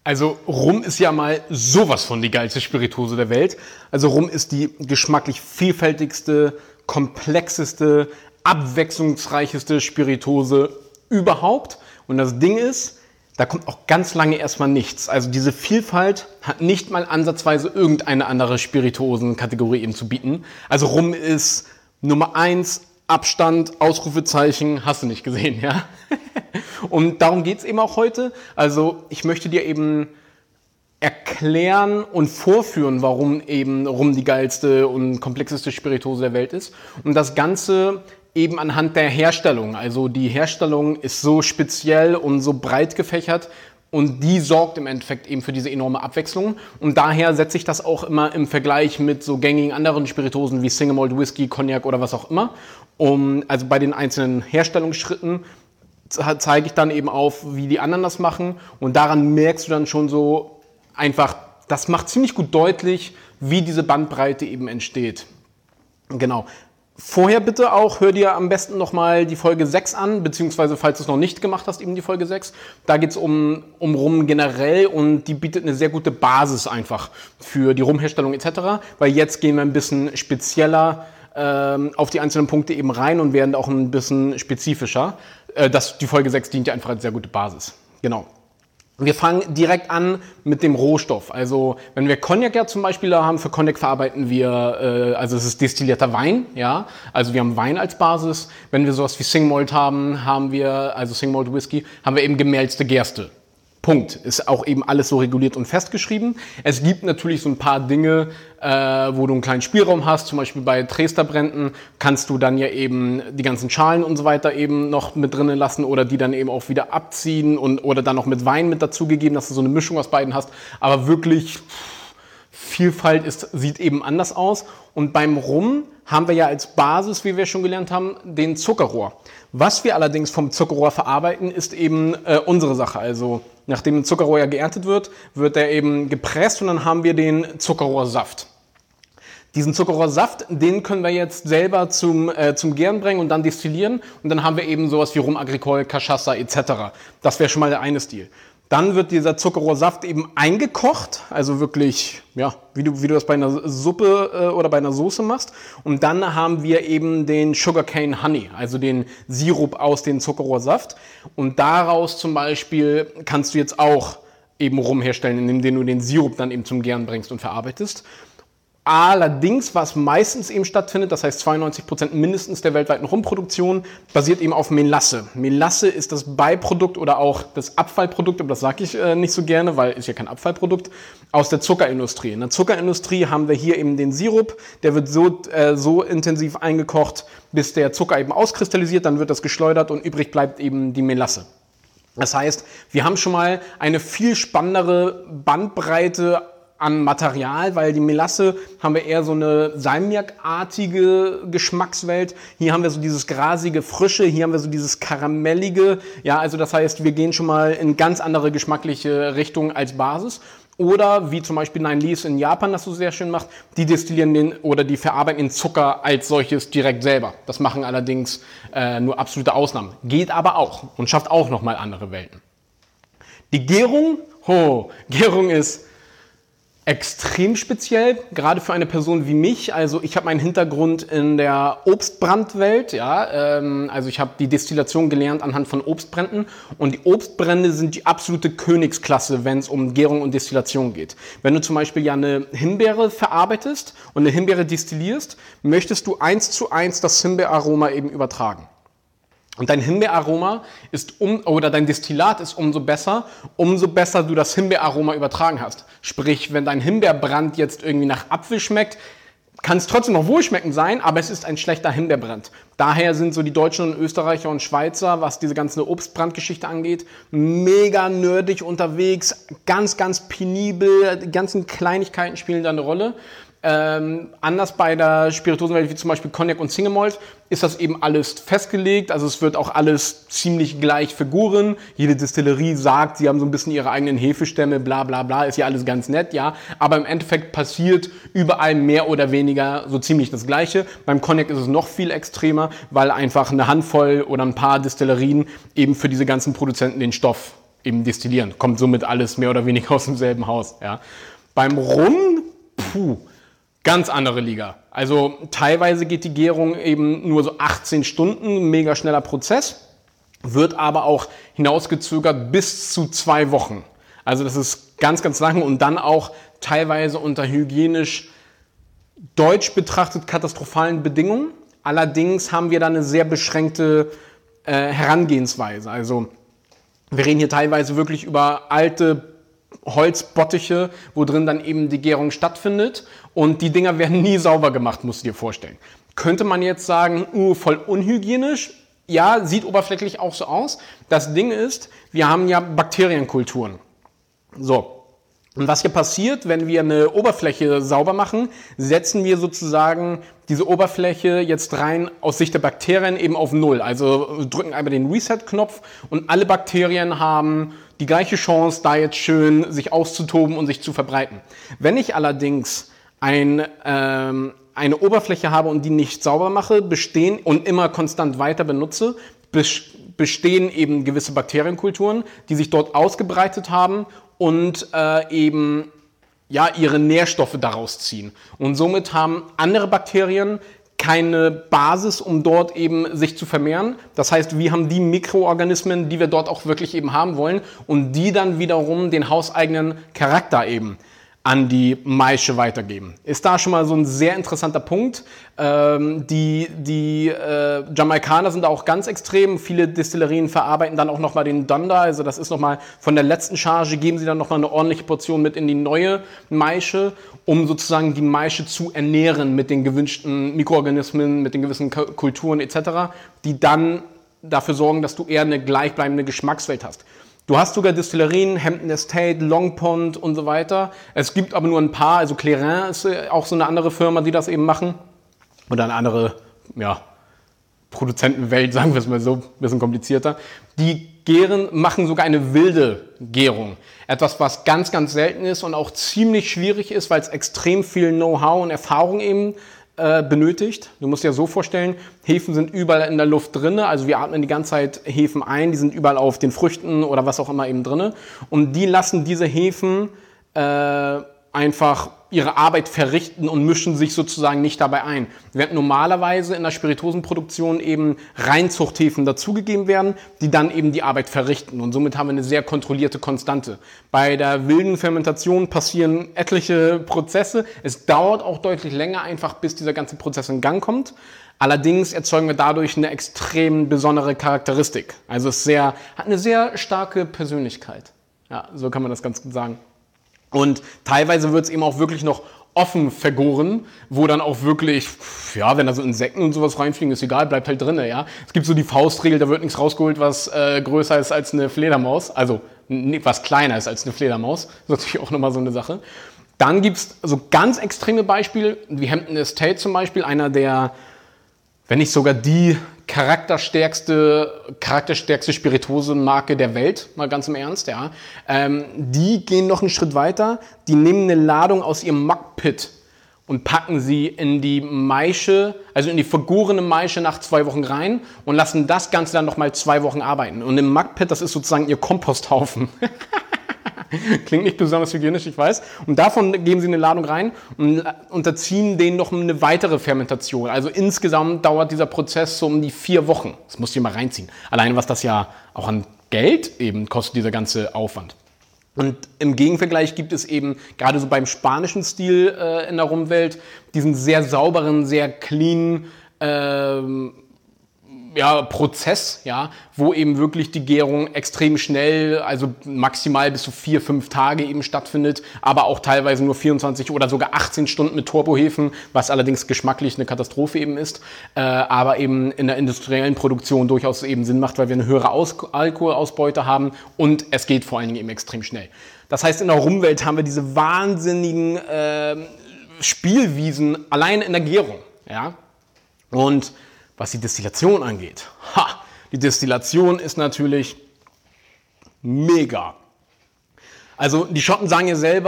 Also Rum ist ja mal sowas von die geilste Spirituose der Welt. Also Rum ist die geschmacklich vielfältigste, komplexeste, abwechslungsreicheste Spirituose überhaupt. Und das Ding ist, da kommt auch ganz lange erstmal nichts. Also diese Vielfalt hat nicht mal ansatzweise irgendeine andere Spirituosenkategorie eben zu bieten. Also Rum ist Nummer 1, Abstand, Ausrufezeichen, hast du nicht gesehen, ja? Und darum geht es eben auch heute. Also ich möchte dir eben erklären und vorführen, warum eben Rum die geilste und komplexeste Spirituose der Welt ist. Und das Ganze eben anhand der Herstellung. Also die Herstellung ist so speziell und so breit gefächert und die sorgt im Endeffekt eben für diese enorme Abwechslung. Und daher setze ich das auch immer im Vergleich mit so gängigen anderen Spirituosen wie Single Malt Whisky, Cognac oder was auch immer. Also bei den einzelnen Herstellungsschritten zeige ich dann eben auf, wie die anderen das machen. Und daran merkst du dann schon so einfach, das macht ziemlich gut deutlich, wie diese Bandbreite eben entsteht. Genau. Vorher bitte auch, hör dir am besten nochmal die Folge 6 an, beziehungsweise falls du es noch nicht gemacht hast, eben die Folge 6. Da geht es um Rum generell und die bietet eine sehr gute Basis einfach für die Rumherstellung etc. Weil jetzt gehen wir ein bisschen spezieller auf die einzelnen Punkte eben rein und werden auch ein bisschen spezifischer. Die Folge 6 dient ja einfach als sehr gute Basis. Genau. Wir fangen direkt an mit dem Rohstoff. Also wenn wir Cognac ja zum Beispiel da haben, für Cognac verarbeiten wir, also es ist destillierter Wein, ja. Also wir haben Wein als Basis. Wenn wir sowas wie Single Malt haben wir, also Single Malt Whisky, haben wir eben gemälzte Gerste. Punkt. Ist auch eben alles so reguliert und festgeschrieben. Es gibt natürlich so ein paar Dinge, wo du einen kleinen Spielraum hast. Zum Beispiel bei Dresdner-Bränden kannst du dann ja eben die ganzen Schalen und so weiter eben noch mit drinnen lassen oder die dann eben auch wieder abziehen oder dann noch mit Wein mit dazugegeben, dass du so eine Mischung aus beiden hast. Aber wirklich Vielfalt sieht eben anders aus. Und beim Rum haben wir ja als Basis, wie wir schon gelernt haben, den Zuckerrohr. Was wir allerdings vom Zuckerrohr verarbeiten, ist eben unsere Sache. Also nachdem ein Zuckerrohr ja geerntet wird, wird er eben gepresst und dann haben wir den Zuckerrohrsaft. Diesen Zuckerrohrsaft, den können wir jetzt selber zum Gären bringen und dann destillieren. Und dann haben wir eben sowas wie Rum Agricole, Cachaça etc. Das wäre schon mal der eine Stil. Dann wird dieser Zuckerrohrsaft eben eingekocht, also wirklich, ja, wie du das bei einer Suppe oder bei einer Soße machst. Und dann haben wir eben den Sugarcane Honey, also den Sirup aus dem Zuckerrohrsaft. Und daraus zum Beispiel kannst du jetzt auch eben Rum herstellen, indem du den Sirup dann eben zum Gären bringst und verarbeitest. Allerdings, was meistens eben stattfindet, das heißt 92% mindestens der weltweiten Rumproduktion, basiert eben auf Melasse. Melasse ist das Beiprodukt oder auch das Abfallprodukt, aber das sage ich nicht so gerne, weil ist ja kein Abfallprodukt, aus der Zuckerindustrie. In der Zuckerindustrie haben wir hier eben den Sirup, der wird so intensiv eingekocht, bis der Zucker eben auskristallisiert, dann wird das geschleudert und übrig bleibt eben die Melasse. Das heißt, wir haben schon mal eine viel spannendere Bandbreite an Material, weil die Melasse haben wir eher so eine Salmiak-artige Geschmackswelt. Hier haben wir so dieses grasige, frische, hier haben wir so dieses karamellige. Ja, also das heißt, wir gehen schon mal in ganz andere geschmackliche Richtungen als Basis. Oder wie zum Beispiel Nine Leaves in Japan, das so sehr schön macht, die destillieren die verarbeiten den Zucker als solches direkt selber. Das machen allerdings nur absolute Ausnahmen. Geht aber auch und schafft auch nochmal andere Welten. Die Gärung, Gärung ist extrem speziell, gerade für eine Person wie mich. Also ich habe meinen Hintergrund in der Obstbrandwelt, ja, also ich habe die Destillation gelernt anhand von Obstbränden und die Obstbrände sind die absolute Königsklasse, wenn es um Gärung und Destillation geht. Wenn du zum Beispiel ja eine Himbeere verarbeitest und eine Himbeere destillierst, möchtest du 1:1 das Himbeeraroma eben übertragen. Und dein Himbeeraroma oder dein Destillat ist umso besser du das Himbeeraroma übertragen hast. Sprich, wenn dein Himbeerbrand jetzt irgendwie nach Apfel schmeckt, kann es trotzdem noch wohlschmeckend sein, aber es ist ein schlechter Himbeerbrand. Daher sind so die Deutschen und Österreicher und Schweizer, was diese ganze Obstbrandgeschichte angeht, mega nerdig unterwegs, ganz, ganz penibel, die ganzen Kleinigkeiten spielen da eine Rolle. Anders bei der Spirituosenwelt, wie zum Beispiel Cognac und Single Malt, ist das eben alles festgelegt. Also es wird auch alles ziemlich gleich figuren. Jede Destillerie sagt, sie haben so ein bisschen ihre eigenen Hefestämme, bla bla bla, ist ja alles ganz nett, ja. Aber im Endeffekt passiert überall mehr oder weniger so ziemlich das Gleiche. Beim Cognac ist es noch viel extremer, weil einfach eine Handvoll oder ein paar Destillerien eben für diese ganzen Produzenten den Stoff eben destillieren. Kommt somit alles mehr oder weniger aus demselben Haus. Ja. Beim Rum, ganz andere Liga. Also teilweise geht die Gärung eben nur so 18 Stunden, mega schneller Prozess, wird aber auch hinausgezögert bis zu 2 Wochen. Also das ist ganz, ganz lang und dann auch teilweise unter hygienisch deutsch betrachtet katastrophalen Bedingungen. Allerdings haben wir da eine sehr beschränkte Herangehensweise. Also wir reden hier teilweise wirklich über alte Holzbottiche, wo drin dann eben die Gärung stattfindet und die Dinger werden nie sauber gemacht, musst du dir vorstellen. Könnte man jetzt sagen, voll unhygienisch? Ja, sieht oberflächlich auch so aus. Das Ding ist, wir haben ja Bakterienkulturen. So. Und was hier passiert, wenn wir eine Oberfläche sauber machen, setzen wir sozusagen diese Oberfläche jetzt rein aus Sicht der Bakterien eben auf 0. Also drücken einmal den Reset-Knopf und alle Bakterien haben die gleiche Chance, da jetzt schön sich auszutoben und sich zu verbreiten. Wenn ich allerdings eine Oberfläche habe und die nicht sauber mache, bestehen und immer konstant weiter benutze, bestehen eben gewisse Bakterienkulturen, die sich dort ausgebreitet haben und eben ja, ihre Nährstoffe daraus ziehen. Und somit haben andere Bakterien keine Basis, um dort eben sich zu vermehren. Das heißt, wir haben die Mikroorganismen, die wir dort auch wirklich eben haben wollen und die dann wiederum den hauseigenen Charakter eben an die Maische weitergeben. Ist da schon mal so ein sehr interessanter Punkt. Die Jamaikaner sind da auch ganz extrem. Viele Destillerien verarbeiten dann auch nochmal den Dunder. Also das ist nochmal von der letzten Charge, geben sie dann nochmal eine ordentliche Portion mit in die neue Maische, um sozusagen die Maische zu ernähren mit den gewünschten Mikroorganismen, mit den gewissen Kulturen etc., die dann dafür sorgen, dass du eher eine gleichbleibende Geschmackswelt hast. Du hast sogar Destillerien, Hampton Estate, Long Pond und so weiter. Es gibt aber nur ein paar, also Clairin ist auch so eine andere Firma, die das eben machen. Oder eine andere, ja, Produzentenwelt, sagen wir es mal so, ein bisschen komplizierter. Die machen sogar eine wilde Gärung. Etwas, was ganz, ganz selten ist und auch ziemlich schwierig ist, weil es extrem viel Know-how und Erfahrung eben benötigt. Du musst dir so vorstellen, Hefen sind überall in der Luft drin, also wir atmen die ganze Zeit Hefen ein, die sind überall auf den Früchten oder was auch immer eben drin und die lassen diese Hefen einfach ihre Arbeit verrichten und mischen sich sozusagen nicht dabei ein. Während normalerweise in der Spirituosenproduktion eben Reinzuchthäfen dazugegeben werden, die dann eben die Arbeit verrichten. Und somit haben wir eine sehr kontrollierte Konstante. Bei der wilden Fermentation passieren etliche Prozesse. Es dauert auch deutlich länger einfach, bis dieser ganze Prozess in Gang kommt. Allerdings erzeugen wir dadurch eine extrem besondere Charakteristik. Also es hat eine sehr starke Persönlichkeit. Ja, so kann man das ganz gut sagen. Und teilweise wird es eben auch wirklich noch offen vergoren, wo dann auch wirklich, ja, wenn da so Insekten und sowas reinfliegen, ist egal, bleibt halt drin, ja. Es gibt so die Faustregel, da wird nichts rausgeholt, was größer ist als eine Fledermaus, also was kleiner ist als eine Fledermaus. Das ist natürlich auch nochmal so eine Sache. Dann gibt es so ganz extreme Beispiele, wie Hampton Estate zum Beispiel, einer der, wenn nicht sogar die charakterstärkste Spirituosenmarke der Welt, mal ganz im Ernst, ja. Die gehen noch einen Schritt weiter, die nehmen eine Ladung aus ihrem Muckpit und packen sie in die Maische, also in die vergorene Maische nach 2 Wochen rein und lassen das Ganze dann nochmal 2 Wochen arbeiten. Und im Muckpit, das ist sozusagen ihr Komposthaufen. Klingt nicht besonders hygienisch, ich weiß. Und davon geben sie eine Ladung rein und unterziehen denen noch eine weitere Fermentation. Also insgesamt dauert dieser Prozess so um die 4 Wochen. Das musst du dir mal reinziehen. Allein was das ja auch an Geld eben kostet, dieser ganze Aufwand. Und im Gegenvergleich gibt es eben, gerade so beim spanischen Stil in der Rumwelt, diesen sehr sauberen, sehr clean Prozess, ja, wo eben wirklich die Gärung extrem schnell, also maximal bis zu 4-5 Tage eben stattfindet, aber auch teilweise nur 24 oder sogar 18 Stunden mit Turbohefen, was allerdings geschmacklich eine Katastrophe eben ist, aber eben in der industriellen Produktion durchaus eben Sinn macht, weil wir eine höhere Alkoholausbeute haben und es geht vor allen Dingen eben extrem schnell. Das heißt, in der Rumwelt haben wir diese wahnsinnigen Spielwiesen allein in der Gärung, ja, und was die Destillation angeht, die Destillation ist natürlich mega. Also die Schotten sagen ja selber,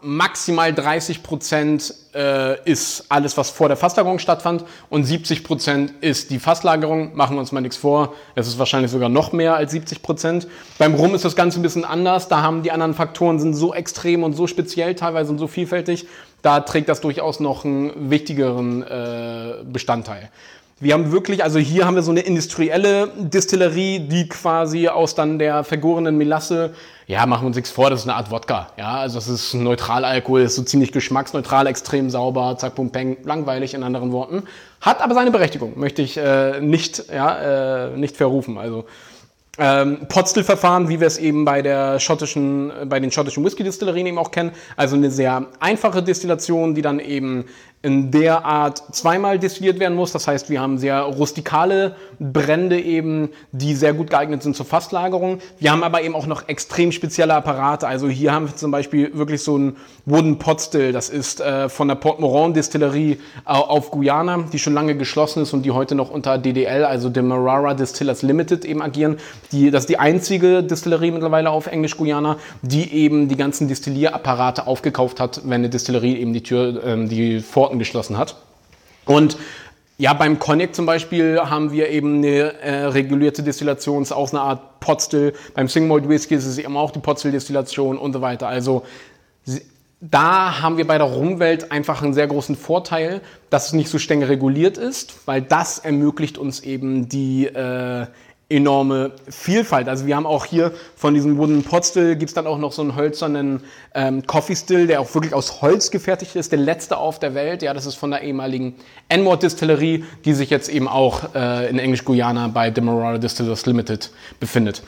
maximal 30% ist alles, was vor der Fasslagerung stattfand und 70% ist die Fasslagerung. Machen wir uns mal nichts vor, es ist wahrscheinlich sogar noch mehr als 70%. Beim Rum ist das Ganze ein bisschen anders, da haben die anderen Faktoren, sind so extrem und so speziell teilweise und so vielfältig, da trägt das durchaus noch einen wichtigeren Bestandteil. Wir haben wirklich, also hier haben wir so eine industrielle Distillerie, die quasi aus dann der vergorenen Melasse, ja, machen wir uns nichts vor, das ist eine Art Wodka. Ja, also das ist ein Neutralalkohol, ist so ziemlich geschmacksneutral, extrem sauber, zack, pum, peng, langweilig in anderen Worten. Hat aber seine Berechtigung, möchte ich nicht verrufen. Also Potstill-Verfahren, wie wir es eben bei den schottischen Whisky-Distillerien eben auch kennen. Also eine sehr einfache Destillation, die dann eben in der Art zweimal destilliert werden muss. Das heißt, wir haben sehr rustikale Brände eben, die sehr gut geeignet sind zur Fasslagerung. Wir haben aber eben auch noch extrem spezielle Apparate. Also hier haben wir zum Beispiel wirklich so einen Wooden Potstill. Das ist von der Port Moran Distillerie auf Guyana, die schon lange geschlossen ist und die heute noch unter DDL, also Demerara Distillers Limited eben agieren. Das ist die einzige Distillerie mittlerweile auf Englisch Guyana, die eben die ganzen Destillierapparate aufgekauft hat, wenn eine Distillerie eben die Pforten geschlossen hat. Und ja, beim Cognac zum Beispiel haben wir eben eine regulierte Destillation, ist auch eine Art Potstill. Beim Single Malt Whisky ist es eben auch die Potstill-Destillation und so weiter. Also da haben wir bei der Rumwelt einfach einen sehr großen Vorteil, dass es nicht so streng reguliert ist, weil das ermöglicht uns eben die enorme Vielfalt. Also wir haben auch hier von diesem Wooden Potstill gibt es dann auch noch so einen hölzernen Coffee Still, der auch wirklich aus Holz gefertigt ist, der letzte auf der Welt. Ja, das ist von der ehemaligen Enmore Distillerie, die sich jetzt eben auch in Englisch-Guyana bei Demerara Distillers Limited befindet.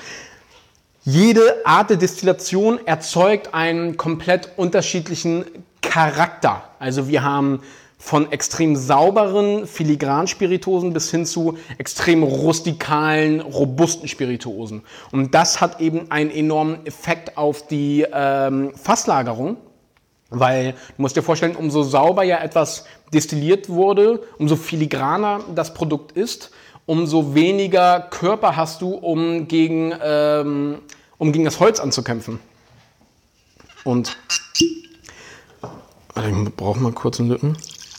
Jede Art der Destillation erzeugt einen komplett unterschiedlichen Charakter. Also wir haben von extrem sauberen, filigranen Spirituosen bis hin zu extrem rustikalen, robusten Spirituosen. Und das hat eben einen enormen Effekt auf die Fasslagerung, weil du musst dir vorstellen, umso sauber ja etwas destilliert wurde, umso filigraner das Produkt ist, umso weniger Körper hast du, um gegen das Holz anzukämpfen. Und ich brauche mal kurz einen Lippen.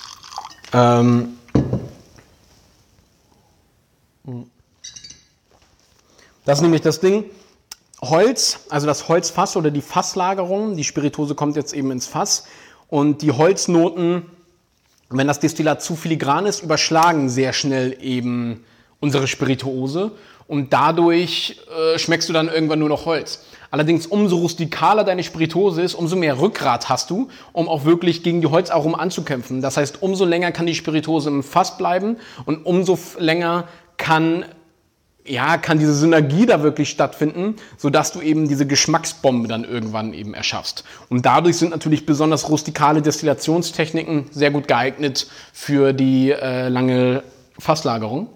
Das ist nämlich das Ding. Holz, also das Holzfass oder die Fasslagerung, die Spirituose kommt jetzt eben ins Fass und die Holznoten, wenn das Destillat zu filigran ist, überschlagen sehr schnell eben unsere Spirituose und dadurch schmeckst du dann irgendwann nur noch Holz. Allerdings, umso rustikaler deine Spirituose ist, umso mehr Rückgrat hast du, um auch wirklich gegen die Holzaromen anzukämpfen. Das heißt, umso länger kann die Spirituose im Fass bleiben und umso länger kann diese Synergie da wirklich stattfinden, sodass du eben diese Geschmacksbombe dann irgendwann eben erschaffst. Und dadurch sind natürlich besonders rustikale Destillationstechniken sehr gut geeignet für die lange Fasslagerung.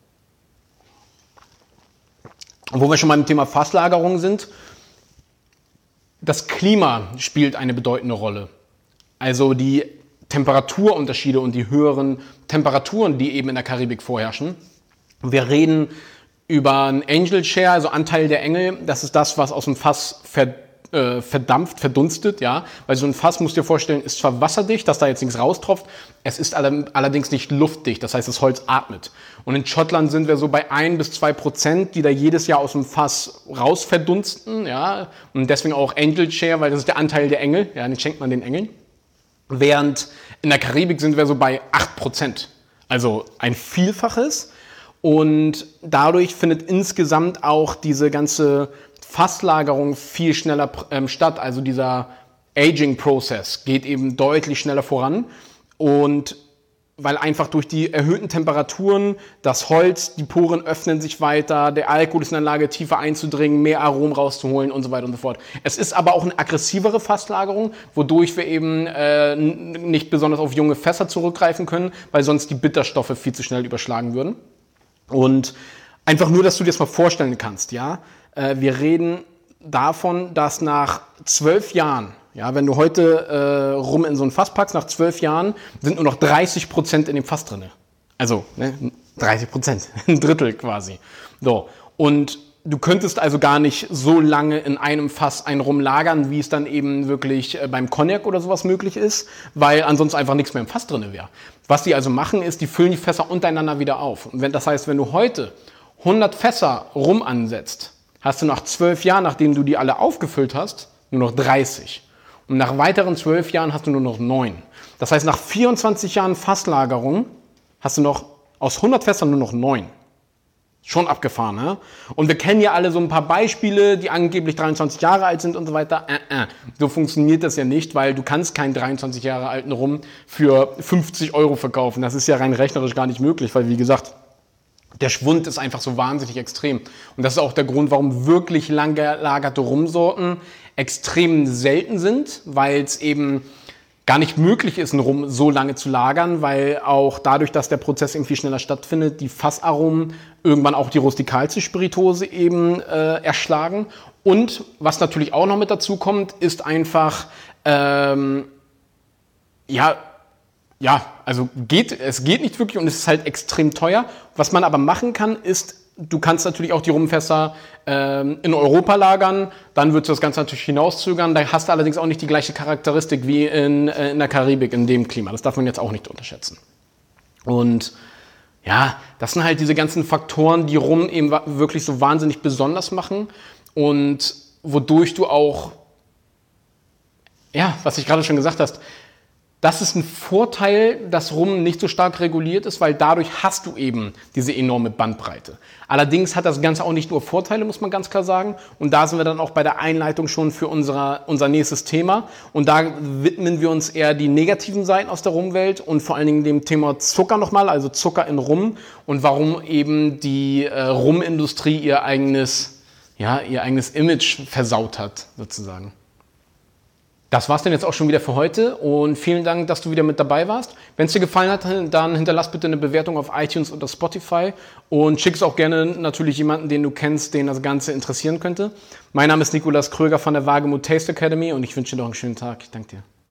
Und wo wir schon beim Thema Fasslagerung sind, das Klima spielt eine bedeutende Rolle. Also die Temperaturunterschiede und die höheren Temperaturen, die eben in der Karibik vorherrschen. Wir reden über einen Angel Share, also Anteil der Engel. Das ist das, was aus dem Fass verdampft, verdunstet, ja. Weil so ein Fass, musst du dir vorstellen, ist zwar wasserdicht, dass da jetzt nichts raustropft, es ist allerdings nicht luftdicht, das heißt, das Holz atmet. Und in Schottland sind wir so bei 1-2%, die da jedes Jahr aus dem Fass raus verdunsten, ja. Und deswegen auch Angel Share, weil das ist der Anteil der Engel, ja, den schenkt man den Engeln. Während in der Karibik sind wir so bei 8%. Also ein Vielfaches. Und dadurch findet insgesamt auch diese ganze Fasslagerung viel schneller statt. Also dieser Aging-Prozess geht eben deutlich schneller voran. Und weil einfach durch die erhöhten Temperaturen das Holz, die Poren öffnen sich weiter, der Alkohol ist in der Lage, tiefer einzudringen, mehr Aromen rauszuholen und so weiter und so fort. Es ist aber auch eine aggressivere Fasslagerung, wodurch wir eben nicht besonders auf junge Fässer zurückgreifen können, weil sonst die Bitterstoffe viel zu schnell überschlagen würden. Und einfach nur, dass du dir das mal vorstellen kannst, ja. Wir reden davon, dass nach 12 Jahren, ja, wenn du heute Rum in so ein Fass packst, nach 12 Jahren sind nur noch 30% in dem Fass drin. Also 30%, ein Drittel quasi. So. Und du könntest also gar nicht so lange in einem Fass einen Rum lagern, wie es dann eben wirklich beim Cognac oder sowas möglich ist, weil ansonsten einfach nichts mehr im Fass drin wäre. Was die also machen, ist, die füllen die Fässer untereinander wieder auf. Und das heißt, wenn du heute 100 Fässer Rum ansetzt, hast du nach 12 Jahren, nachdem du die alle aufgefüllt hast, nur noch 30. Und nach weiteren 12 Jahren hast du nur noch 9. Das heißt, nach 24 Jahren Fasslagerung hast du noch aus 100 Fässern nur noch 9. Schon abgefahren, ne? Und wir kennen ja alle so ein paar Beispiele, die angeblich 23 Jahre alt sind und so weiter. So funktioniert das ja nicht, weil du kannst keinen 23 Jahre alten Rum für 50 Euro verkaufen. Das ist ja rein rechnerisch gar nicht möglich, weil wie gesagt, der Schwund ist einfach so wahnsinnig extrem. Und das ist auch der Grund, warum wirklich lang gelagerte Rumsorten extrem selten sind, weil es eben gar nicht möglich ist, einen Rum so lange zu lagern, weil auch dadurch, dass der Prozess irgendwie schneller stattfindet, die Fassaromen irgendwann auch die rustikalste Spirituose eben erschlagen. Und was natürlich auch noch mit dazu kommt, ist einfach, also es geht nicht wirklich und es ist halt extrem teuer. Was man aber machen kann, ist, du kannst natürlich auch die Rumfässer in Europa lagern, dann würdest du das Ganze natürlich hinauszögern. Da hast du allerdings auch nicht die gleiche Charakteristik wie in der Karibik, in dem Klima. Das darf man jetzt auch nicht unterschätzen. Und ja, das sind halt diese ganzen Faktoren, die Rum eben wirklich so wahnsinnig besonders machen und wodurch du auch, ja, was ich gerade schon gesagt hast, das ist ein Vorteil, dass Rum nicht so stark reguliert ist, weil dadurch hast du eben diese enorme Bandbreite. Allerdings hat das Ganze auch nicht nur Vorteile, muss man ganz klar sagen. Und da sind wir dann auch bei der Einleitung schon für unser nächstes Thema. Und da widmen wir uns eher die negativen Seiten aus der Rumwelt und vor allen Dingen dem Thema Zucker nochmal, also Zucker in Rum und warum eben die Rumindustrie ihr eigenes Image versaut hat, sozusagen. Das war's denn jetzt auch schon wieder für heute und vielen Dank, dass du wieder mit dabei warst. Wenn es dir gefallen hat, dann hinterlass bitte eine Bewertung auf iTunes oder Spotify und schick es auch gerne natürlich jemanden, den du kennst, den das Ganze interessieren könnte. Mein Name ist Nikolas Kröger von der Wagemut Taste Academy und ich wünsche dir noch einen schönen Tag. Ich danke dir.